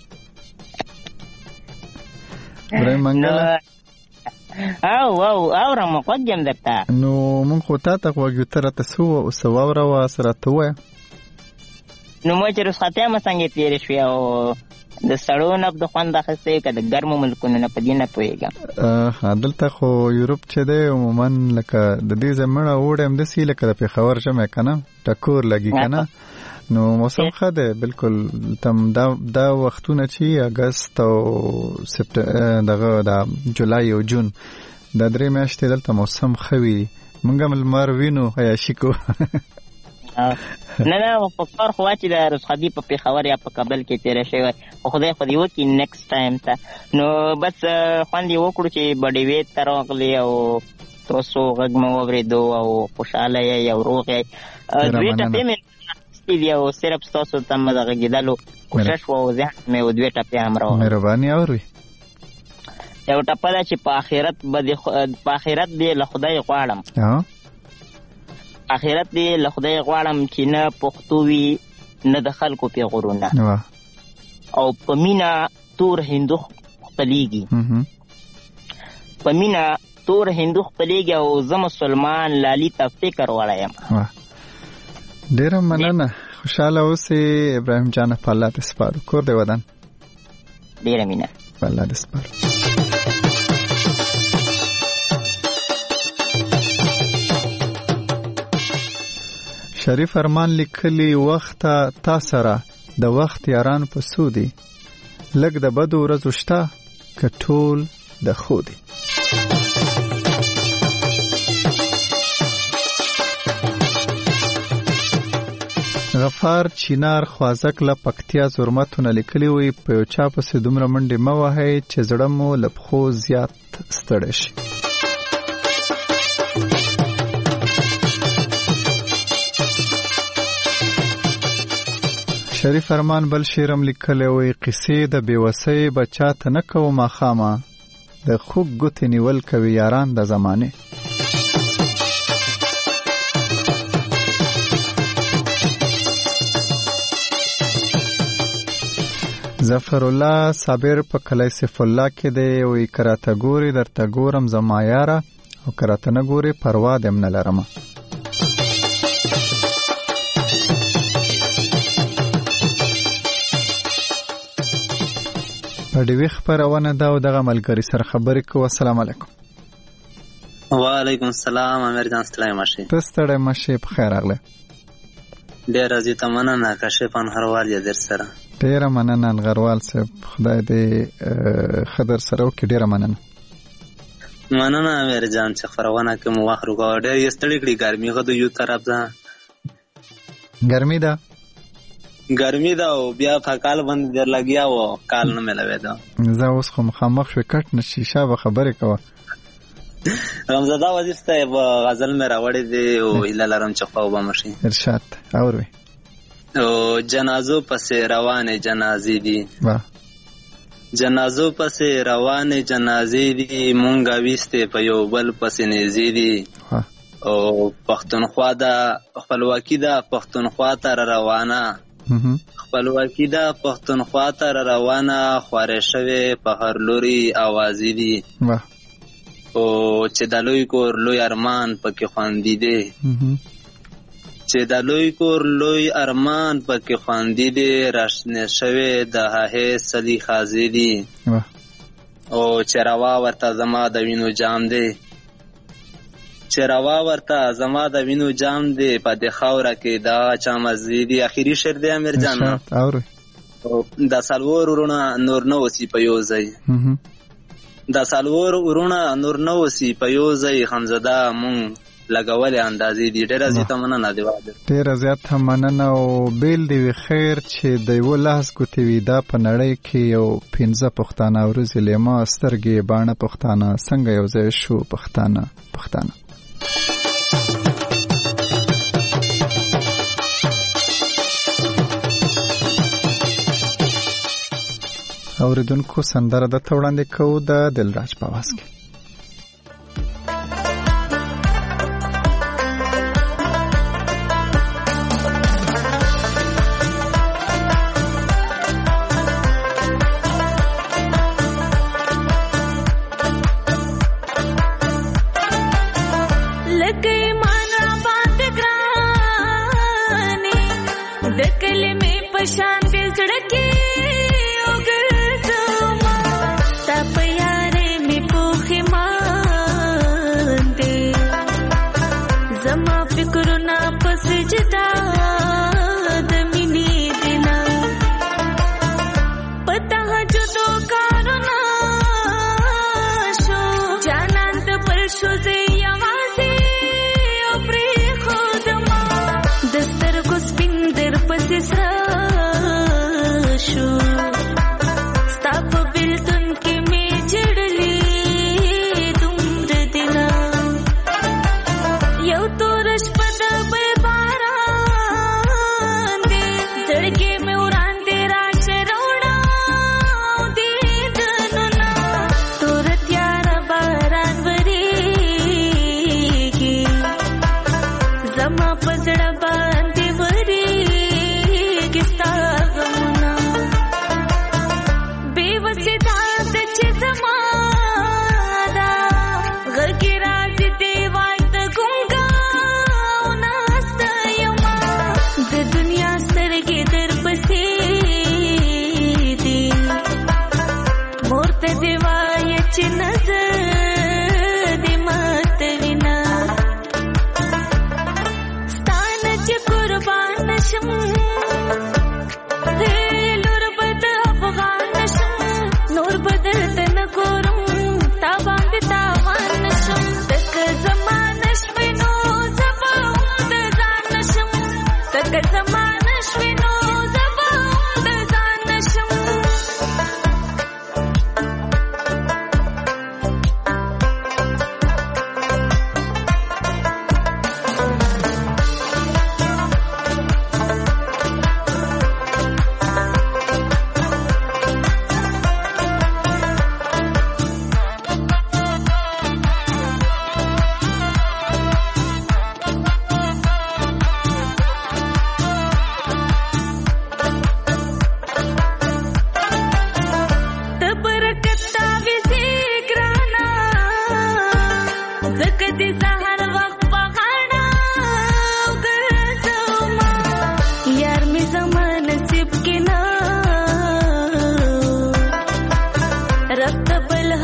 ابراهیم منګله اورم، غوږ یم درته. نو مونږ خو تا ته غوږ یو، ته راته څه واوروه، څه راته ووایه. نو مو چې رخصتۍ مو څنګه تېرې شوې، او د سړو نبض خوند اخیستی که د ګرمو ملکونو نه، په دې نه پوهېږم. دلته خو یوروپ چې دی عموما لکه د دې ځای مړه اوړی همداسې لکه د پېښور ژمی که نه، ټکور لګي که نه، نو موسم ښه دی بالکل. دا وختونه چې اګست او دغه د جولای او جون، دا 3 میاشتې دلته موسم ښه وي، موږ هم لمر وینو، عیاشي کوو. نه په کار خو چې د رخصتي په پېښور یا په کابل کې تېره شوی، خو خدای خو دې وکړي نیکسټ ټایم ته. نو بس خوند یې وکړو چې بډیوې ته راغلې، او تاسو غږ مې واورېدو، او خوشحاله یې او روغ یې. 2 ټپې مې اخیستې دي، او صرف ستاسو ته مې د غږېدلو کوشش و، او ذهن مې 2 ټپې هم راغلې. مهرباني اورئ. یو ټپه ده چې په آخرت دې له خدای غواړم، آخرت دې له خدای غواړم چې نه پښتو وي نه د خلکو پیغورونه، او په مینا تور هندو خپلیږي، په مینا تور هندو خپلیږي، او زه مسلمان لالي ته فکر وړی یم. ډیره مننه، خوشحاله اوسې ابراهیم جان. په الله دې سپارو. کور دې ودان؟ ډیره مینه. په الله دې سپارو. شریف ارمان لیکلی، وخت تا سره د وخت یاران په سودی، لږ د بدو ورځو شته که ټول د خودي. غفار چینار خوازک له پکتیا زرمتونه لیکلي وي په یو چا پسې دومره منډې مه وهئ چې زړه مو له پښو زیات ستړی شي. شریف ارمان بل شعرم لیکلی وي قصې د بېوسۍ به چاته نه کوو ماښامه د خوږ ګوتې نیول کوي یاران د زمانې. ظفر الله صابر په کلی سیف الله کې دی وی کراته ګوري درته ګورم زما یاره او کراته نه ګوري پروا دې نه لرمه. په ډیوی خبرونه دا او دغه ملګری سره خبرې کوو. السلام علیکم. وعلیکم السلام. امیر جان ستړی مشه؟ ته ستړی مشه؟ په خیر راغله. ډیر عزیز مننه کاشف انهروال یې در سره. ډیره مننه انغروال صاحب، خدای دې خدر سره وکړي. ډیره مننه. مننه امیر جان چې خبرونه کوم وخت وګړه ډیر ستړي کړي. ګرمي غو یو طرف ده، ګرمي ده او بیا فکال باندې در لګیا و کال نه ملوي ده. زه اوس خو مخامخ شو کټ نشي شابه خبرې کوه. رمزاده وزیر صاحب غزل مې راوړې دی او اله لرم چې خو به مشي ارشاد اوري. او جنازو پسې روانه جنازې دي، جنازو پسې روانه جنازې دي، مونږه وسته په یو بل پسې نږدې دي. او پښتونخوا د خپلواکي د پښتونخوا تر روانه، خپلواکي د پښتونخوا تر روانه، خوارې شوی په هر لوري اوازې دي. او چې د لوی کور لوی ارمان پکې خواندې دي، چې د لوی کور لوی ارمان پکې خواندې دي، راشنه شوی د هه سلی خازې دي. او چې روا ورته زما د وینو جام دی، چې روا ورته زما د وینو جام دی، په د خاوره کې دا چا مزيدي. اخیری شعر دی امیر جان. د سالور ورونه نور نو وسی په یو ځای، د سالور ورونه نور نو وسی په یو ځای، حمزه مون لګولې اندازې دي. ډېر زیاته مننه دی واده، ډېر زیاته مننه. او بیل دی خیر چې د یو لاس کوتي وي دا په نړۍ کې یو 15 پښتانه ورځې لیما سترګې باڼه پښتانه څنګه یو ځای شو پښتانه. اوریدونکو سندره د توړاندې کوو د دلراج په आवाज کې. نور بدل تن کورم تا باندې تا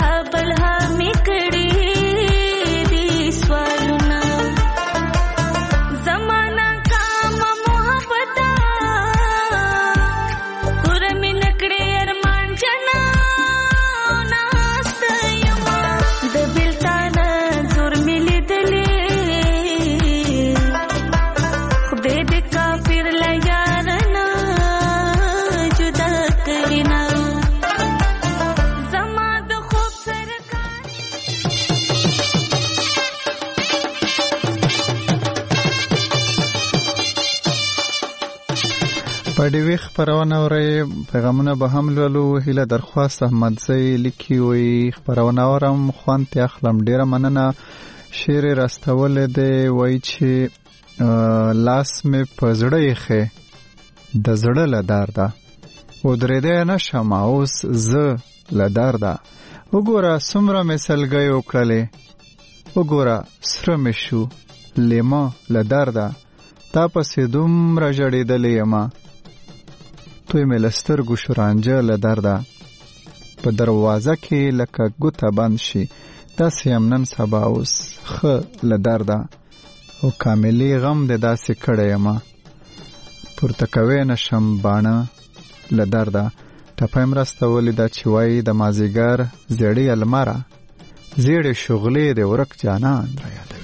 پډیوي خبرونه اوري پیغامونه به هم لولو. هیله درخواست احمدزی لیکي وي خبرونه اورم خوانت اخلم ډیره مننه. شعر راستول دی وای چې لاس می پزړې خې د زړه لدار ده و درېدې نشم اوس ز لدار ده. وګوره سمره مثالګي وکړلې وګوره سره مې شو لیما لدار ده تا پسې دومره جړېدلې یما توی مې لسترګو شورانجه لدار ده په دروازه کې لکه ګوته بند شي داسې یم نن سبا اوس ښه لدار ده او کاملي غم دې داسې کړی یما پورته کوی نشم باڼه لدار ده. ټپه یې مرسته ولیده چې وایي د مازدیګر زیړې الماره زیړې شغلې د ورک جانان را یادوي.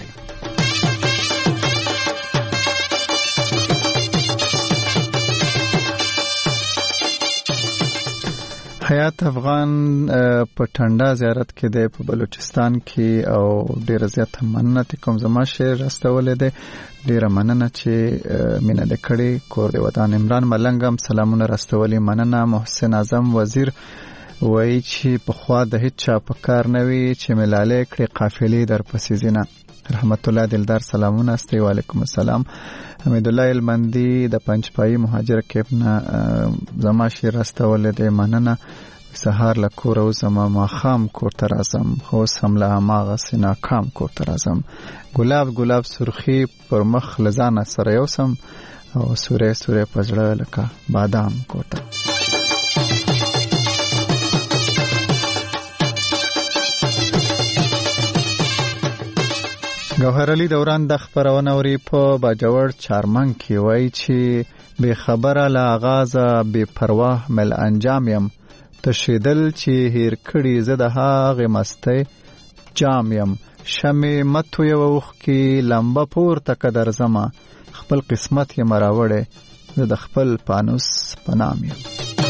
حیات افغان په ټنډا زیارت کې دی په بلوچستان کې او ډیره زیاته مننه کوم زما شعر راستولې دی. ډیره مننه چې مینه د کړي کور دی ودان. عمران ملنګ هم سلامونه راستولې مننه. محسن اعظم وزیر وایي چې په خوا د هیڅ چا په کار نه وي چې ملاله کړي قافلې در پسې ځینه. رحمت الله دلدار سلامونه استي. وعلیکم السلام. حمید الله المندی د پنځپای مهاجر کېپنا زما شعر راستولې دی مننه. سهار له کور او زما ما خام کور ته راځم خو سم له ماغه سینا کام کور ته راځم. ګلاب ګلاب سرخی پر مخ لزان سره یوسم او سورې سورې پزړه لکه بادام کور ته. گوهر علی دوران د خبرونه اوري په باجوړ چارمنګ کې وایي چې بے خبره لا آغاز بے پروا مل انجام یم تشیدل چې هیر کړي زه د هغه مسته جام یم شمه متو یو وخ کې لمبه پورته قدر زما خپل قسمت یې مراوړې زه د خپل پانوس پنام یم.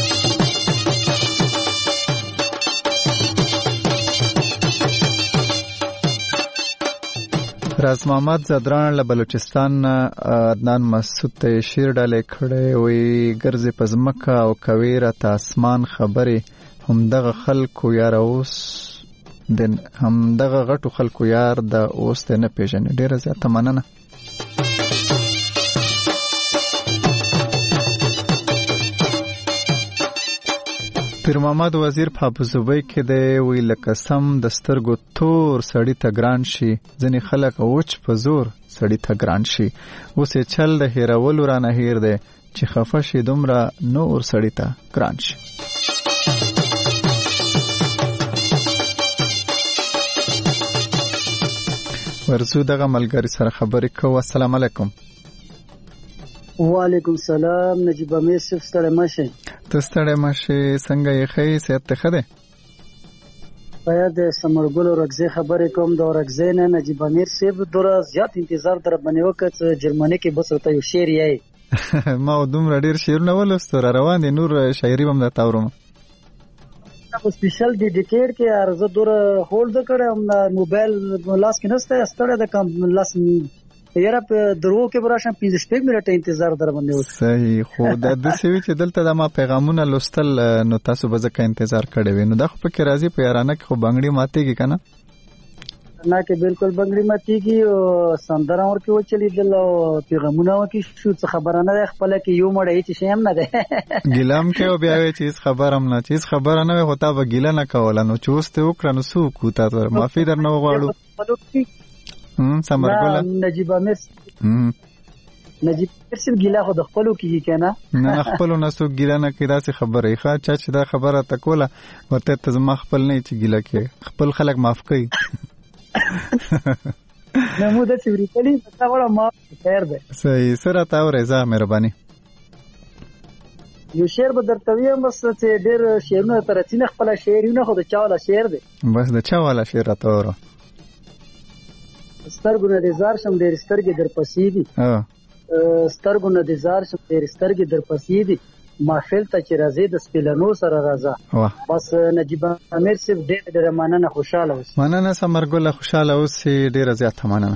راز محمد زدران له بلوچستان عدنان مسعود ته شعر ډالې کړی وی ګرځي پزمکه او کوي را ته اسمان خبرې همدغه خلکو یار اوس د همدغه غټو خلکو یار د اوس ته نه پیژنې. ډیره زیاته مننه. پیر محمد وزیر په ابوظبي کې دی وی لکه سم د سترګو تور سړی ته ګران شي ځنې خلک اوچ په زور سړی ته ګران شي اوس یې چل د هیرولو را نه هیر دی چې خفه شي دومره نور سړی ته ګران شي. ورزو دغه ملګری سره خبرې کوو. السلام علیکم. وعلیکم السلام. نجیب امیر صاحب ستړی مشه. ته ستړی مشه څنګه یې ښه صحت ته ښه دی؟ باید سمرګل ورکزې خبرې کوم د ورکزې نه نجیب امیر صاحب دوره زیات انتظار در باندې وکړ جرمني کې بس ورته یو شعر یې ما دومره ډیر شعرونه ولوستو را روان دي نور شاعري هم درته اورم. په سپیشل ډیډیکیټ کې ارزه دوره هولډ کړم موبایل لاس کې نسته ستړی د کم لاس یاره په درو کې براشم 15 منټه انتظار در باندې وکړ. صحیح خو د دې چې دلته د ما پیغامونه لوستل نو تاسو به ځکه انتظار کړی وي نو دا خو پکې راځي په یارانه کې خو بنگړي ماتېږي کنه نه کې بالکل بنگړي ماتېږي او سندره ورکې وچلی دل او پیغامونه وکې شو څه خبره نه خپل کې یو مړ هیڅ شي هم نه ده ګیلام کې او بیا وی چیز خبر هم نه چیز خبره نه هوتا به ګیله نه کول نو چوسته وکړه نو سو کوتا تر معافي درنه وغواړو. سمرګل نجیب امیر نجیب صاحب ګیله خو د خپلو کېږي که نه نه خپلو نه څوک ګیله نه کوي داسې خبره یې ښه چا چې دا خبره ته کوله ورته ته زما خپل نه چې ګیله کوي خپل خلک معاف کوي نه مو داسې وریتلي تا وړه معاف خیر دی صحیح څه راته اورئ زه مهرباني یو شعر به درته ویم بس چې ډېر شعرونه درته راځي نه خپله شعر یو نه خو د چا والا شعر دی بس د چا والا شعر راته ووایه سترګو نه دې زار شم ډېرې سترګې در پسې دي سترګو نه دې زار شم ډېرې سترګې در پسې دي محفل ته چې راځې د سپېلنو سره راځه بس نجیب امیر صاحب ډېره مننه خوشحاله اوسې مننه ثمرګله خوشحاله اوسې ډېره زیاته مننه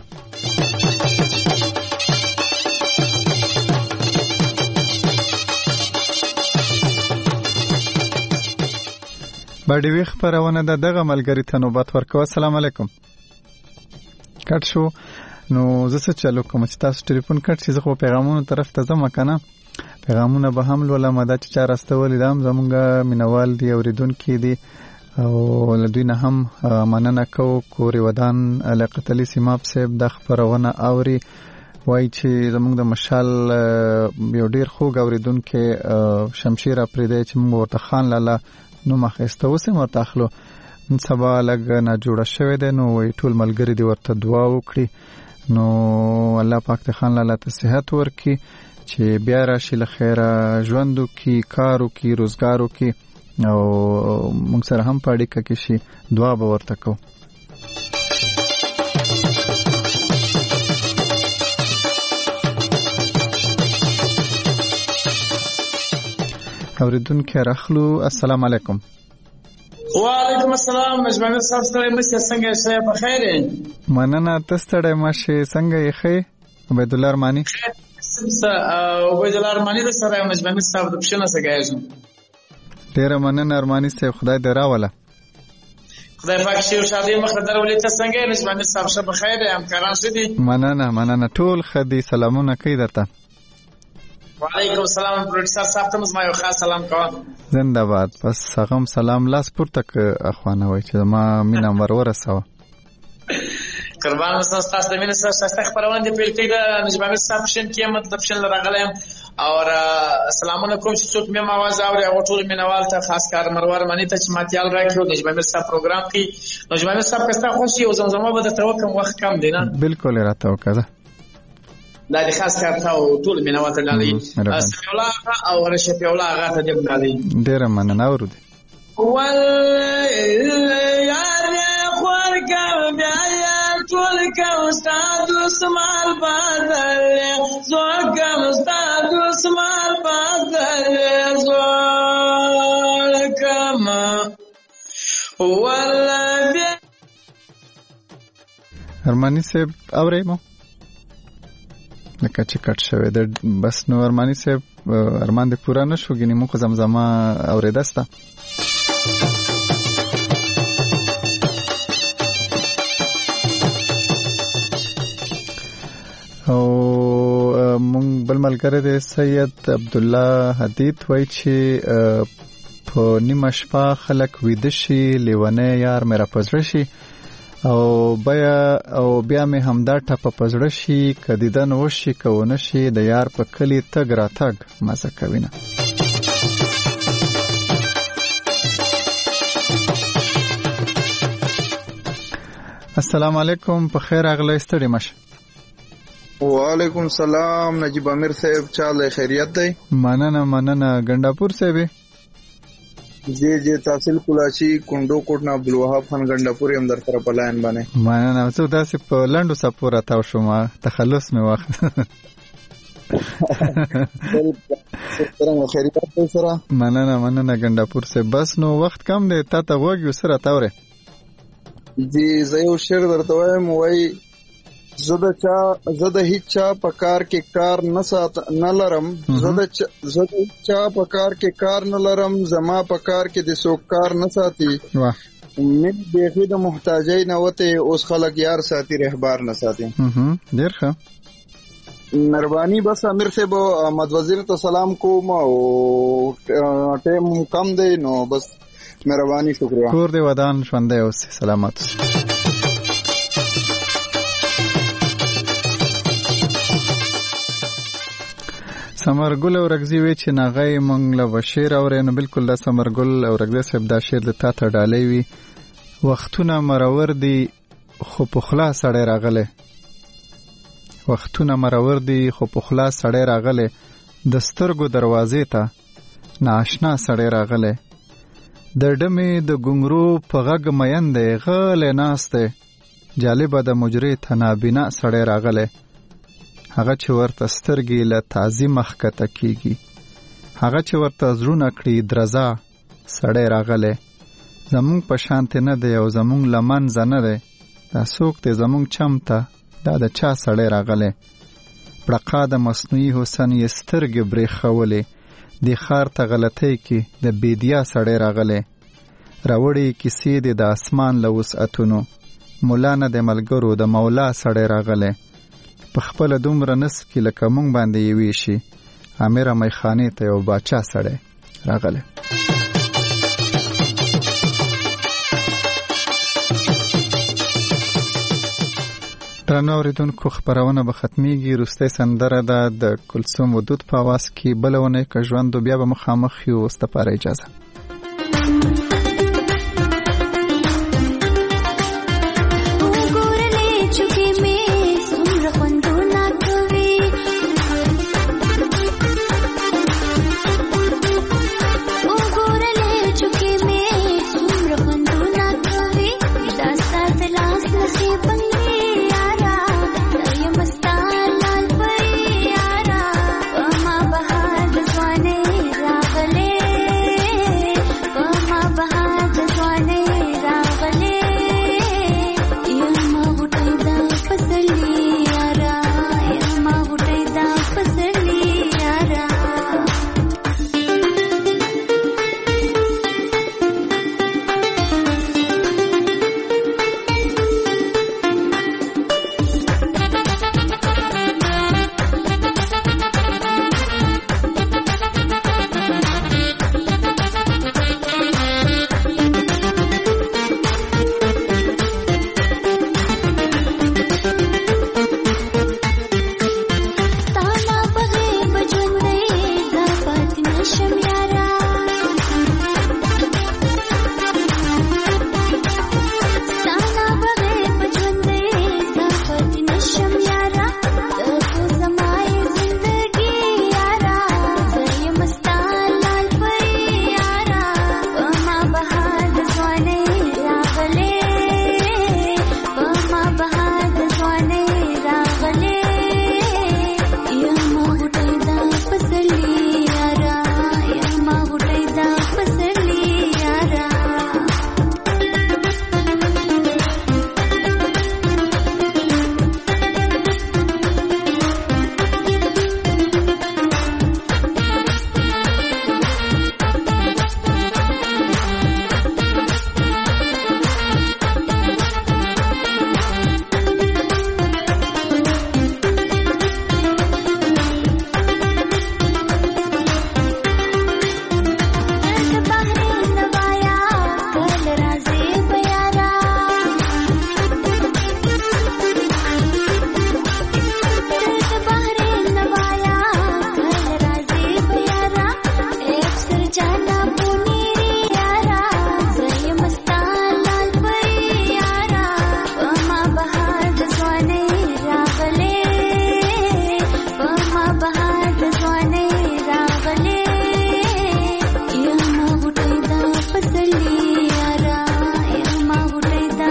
باډي وی خبرونه دغه ملګری ته نوبت ورکوه السلام علیکم کټ شو نو زه څه چلو کوم چې تاسو ټلیفون کټ شي زه خو پیغامونو طرف ته ځم کنه پیغامونه به هم لولم دا چې چا راستولي دا هم زمونږ مینوال دي اوریدونکي دي او له دوی نه هم مننه کوو کورې ودان لیاقت علي سیماب صاحب دا خبرونه اوري وایي چې زمونږ د مشال یو ډېر خوږ اوریدونکی شمشیر اپریدی چې موږ ورته خان لاله نوم اخیسته اوس یې ورته اخلو نن سبا لږ ناجوړه شوی دی نو وایي ټول ملګري دې ورته دعا وکړي نو الله پاک دې خان لاله ته صحت ورکړي چې بیا راشي له خیره ژوند وکړي کار وکړي روزګار وکړي او موږ سره هم په اړیکه کې شي دعا به ورته کوو اوریدونکي راخلو السلام علیکم وعلیکم السلام مجمع صاحب سره مشه څنګه یې په خیر مننه تاسو ته مشه څنګه یې خې عبد الله ارمانی عبد الله ارمانی سره مجمع صاحب د پښنه سګایږم ډیر مننه ارمانی صاحب خدای دې راوله خدای پاک شي او شادي مخدر ولې ته څنګه مجمع صاحب شه په خیر همکاران شه دي مننه ټول خدي سلامونه کوي درته وعلیکم السلام پروډوسر صاحب ته زما یو خاص سلام کوم زنده باد پس هغه سلام لاس پورته ک اخوانه وای چې ما مینم ورسوه قربان اوسه تاسو د مینې سره خبرونه دی په کې د نجم صاحب شین کې مطلب شین راغلم او سلامونه کوم چې څوک مې आवाज اوري او ټول مینوال ته خاص کار مرور منی ته چې ماتیال راکړو نجم صاحب پروګرام کې نجم صاحب کستا خوشي او زمزمه به ته وکم وخت کم دی نه بالکل راته وکړه دا د خاص کار ته ټول مینوال ته لالي سمي الله او رشفي الله هغه ته دې لالي ډیر مننه ورودي ول یار خور کوم بیا ټول کوم استاد اسمال بادل زور کوم استاد اسمال بادل زور کوم ول ارمانی صاحب اورې مو لکه چې کټ شوی د بس نو ارمانی صاحب ارمان دې پورا نشو ګینې مو خو زمزمه اورېدسته او مونږ بل ملګری دی سید عبد الله حدید وایي چې په نیمه شپه خلک ویده شي لیونی یار مې راپزړه شي او بیا مې همدا ټپه پزړه شي که دیدن وشي که ونه شي د یار په کلي تګ راتګ مزه کوي نه السلام علیکم په خیر راغلی ستړي مشه وعلیکم السلام نجیب امیر صاحب چاله خیریت دی مننه ګنداپور صاحب جی تحصیل کلاچی کندو کوټ نه عبدالوهاب خان ګنداپور هم در طرف لاین باندې مننه څو داسې په لندو سپورا تاو شوم تخلص مې واخ مننه ګنداپور صاحب بس نو وخت کم دی تا ته وګیو سره تاوره جی زه یو شعر درته وایم وای زه د هیڅ چا په کار کې کار نه لرم زه د هیڅ چا په کار کې کار نه لرم زما په کار کې د څوک کار نه ساتي من بیخي د محتاجۍ نه وته اوس خلک یار ساتي رهبار نه ساتي ډیر ښه مهرباني بس امیر صاحب احمد وزیر ته سلام کوم او ټیم کم دی نو بس مهرباني شکریہ کور دی ودان ژوندی اوسې سلامت سمرګل او رغزي وی چې ناغې مونږ له بشیر اورې نو بالکل د سمرګل او رغزي صاحب دا شعر د تا ته ډالۍ وي. وختونه مرور دي خو په خلا سړی راغله، وختونه مرور دي خو په خلا سړی راغله، د سترګو دروازې ته ناشنا سړی راغله، د ډمې د ګنګرو په غږ مین دی غلی ناست دی، جالبه د مجرې ته نابینا سړی راغلی، هغه چې ورته سترګې له تعظیم ښکته کېږي، هغه چې ورته زړونه کړي درزا سړی راغلی، زمونږ په شانتې نه دی او زمونږ له منځه نه دی، دا څوک دی زمونږ چم ته دا د چا سړی راغلی، پړقا د مصنوعي حسن یې سترګې برېښولې، دی ښار ته غلطۍ کې د بیدیا سړی راغلی، راوړې کیسې دی د اسمان له وسعتونو، مولا نه د ملګرو د مولا سړی راغلی، په خپله دومره نس کې لکه مونږ باندې یې ویشي، امیره میخانې ته یو باچا سړی راغلی. درنو اوریدونکو خپرونه به ختمیږي. وروستۍ سندره ده د کلثوم ودود په اواز کې، بله اونۍ که ژوند بیا به مخامخ یو. ستپاره اجازه.